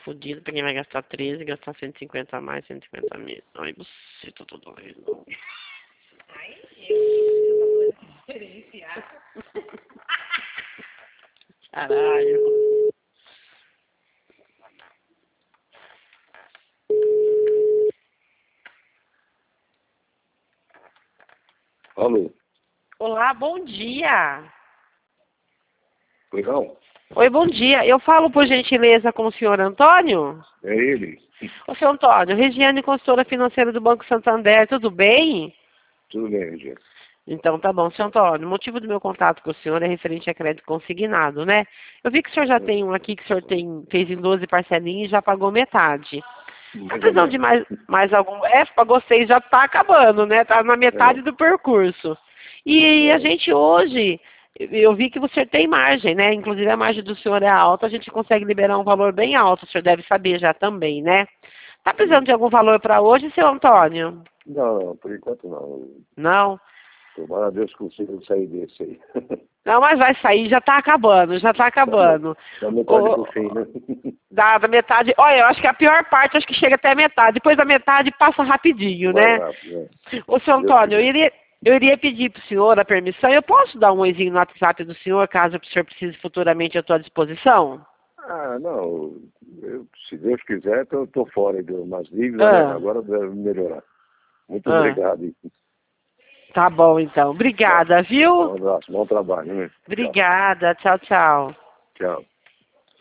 fudido, porque vai gastar 13, gastar 150 a mais, 150 mil. Ai, você tá todo doido. Ai, eu tô diferenciar. Caralho. Alô? Olá, bom dia. Foi não? Oi, bom dia. Eu falo por gentileza com o senhor Antônio? É ele? Ô, senhor Antônio, Regiane, consultora financeira do Banco Santander, tudo bem? Tudo bem, gente. Então tá bom, senhor Antônio. O motivo do meu contato com o senhor é referente a crédito consignado, né? Eu vi que o senhor já tem um aqui que o senhor fez em 12 parcelinhas e já pagou metade. Tá precisando de mais algum? Pagou 6, já tá acabando, né? Tá na metade do percurso. E a gente hoje, eu vi que o senhor tem margem, né? Inclusive a margem do senhor é alta, a gente consegue liberar um valor bem alto, o senhor deve saber já também, né? Tá precisando de algum valor para hoje, seu Antônio? Não, por enquanto não. Não? Tomara a Deus que consiga sair desse aí. Não, mas vai sair, já tá acabando, já tá acabando. Da metade pro fim, né? Da metade, olha, eu acho que a pior parte, acho que chega até a metade. Depois da metade passa rapidinho, Vai né? rápido, né? Ô, seu Antônio, eu iria pedir pro senhor a permissão. Eu posso dar um oizinho no WhatsApp do senhor, caso o senhor precise futuramente, eu estou à disposição? Ah, não. Se Deus quiser, eu tô fora de umas dívidas, né? Agora deve melhorar. Muito obrigado. Tá bom, então. Obrigada, viu? Um abraço, bom trabalho, né? Obrigada. Tchau, tchau. Tchau.